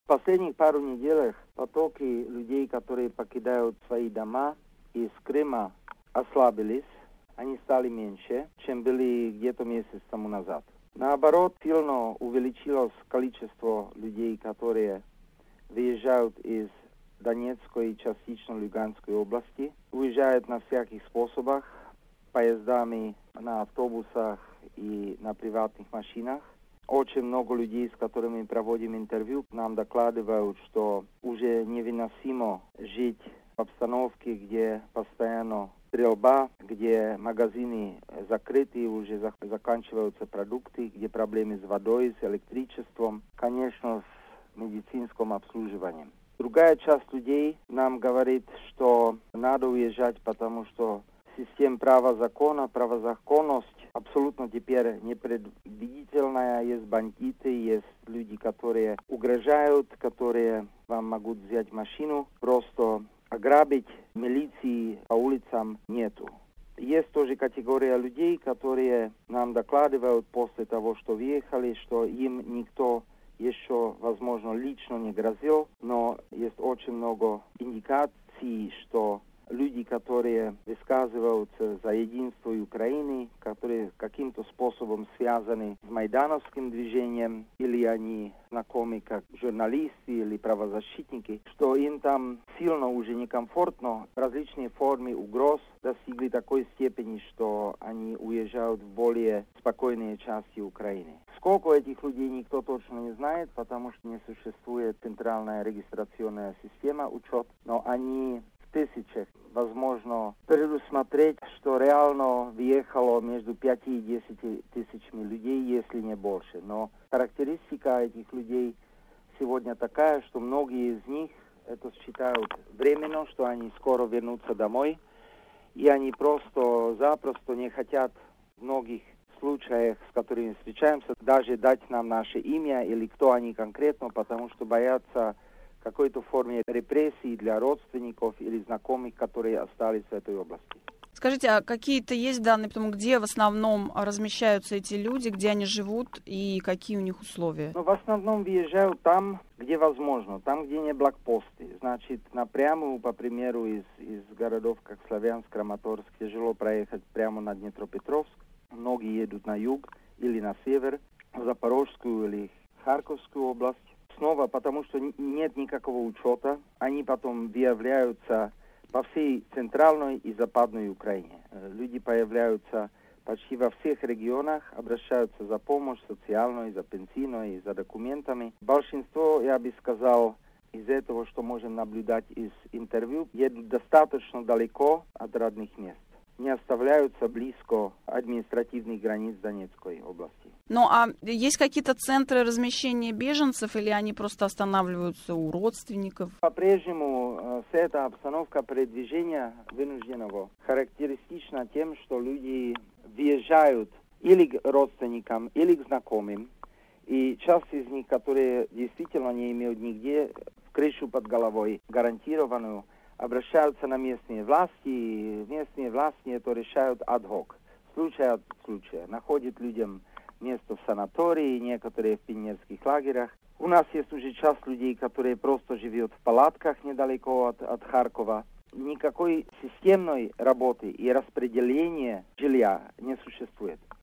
В последних пару неделях потоки людей, которые покидают свои дома из Крыма, ослабились. Они стали меньше, чем были где-то месяц тому назад. Наоборот, сильно увеличилось количество людей, которые выезжают из Донецкой и частично Луганской области, уезжают на всяких способах, поездами, на автобусах и на приватных машинах. Очень много людей, с которыми мы проводим интервью, нам докладывают, что уже невыносимо жить в обстановке, где постоянно стрельба, где магазины закрыты, уже заканчиваются продукты, где проблемы с водой, с электричеством, конечно, с медицинским обслуживанием. Другая часть людей нам говорит, что надо уезжать, потому что система правозаконность абсолютно теперь непредвидительная. Есть бандиты, есть люди, которые угрожают, которые вам могут взять машину, просто ограбить. Милиции по улицам нету. Есть тоже категория людей, которые нам докладывают после того, что въехали, что им никто еще, возможно, лично не грозил, но есть очень много индикаций, что люди, которые высказываются за единство Украины, которые каким-то способом связаны с майдановским движением, или они знакомы как журналисты или правозащитники, что им там сильно уже некомфортно, различные формы угроз достигли такой степени, что они уезжают в более спокойные части Украины. Сколько этих людей никто точно не знает, потому что не существует центральная регистрационная система, учет, но они тысячах. Возможно, предусмотреть, что реально въехало между 5 и 10 тысячами людей, если не больше. Но характеристика этих людей сегодня такая, что многие из них это считают временно, что они скоро вернутся домой, и они просто-запросто не хотят в многих случаях, с которыми встречаемся, даже дать нам наше имя или кто они конкретно, потому что боятся какой-то форме репрессий для родственников или знакомых, которые остались в этой области. Скажите, а какие-то есть данные, потому где в основном размещаются эти люди, где они живут и какие у них условия? В основном въезжают там, где возможно, там, где не блокпосты. Значит, напрямую, по примеру, из городов, как Славянск, Краматорск, тяжело проехать прямо на Днепропетровск. Многие едут на юг или на север, в Запорожскую или Харьковскую область. Снова, потому что нет никакого учета, они потом выявляются по всей центральной и западной Украине. Люди появляются почти во всех регионах, обращаются за помощью социальной, за пенсийной, за документами. Большинство, я бы сказал, из этого, что можем наблюдать из интервью, едут достаточно далеко от родных мест. Не оставляются близко административных границ Донецкой области. Ну, а есть какие-то центры размещения беженцев, или они просто останавливаются у родственников? По-прежнему вся эта обстановка передвижения вынужденного характеристична тем, что люди въезжают или к родственникам, или к знакомым. И часть из них, которые действительно не имеют нигде крышу под головой гарантированную, обращаются на местные власти, и местные власти это решают ад-хок, случай от случая. Находят людям место в санатории, некоторые в пионерских лагерях. У нас есть уже часть людей, которые просто живут в палатках недалеко от Харькова. Никакой системной работы и распределения жилья не существует.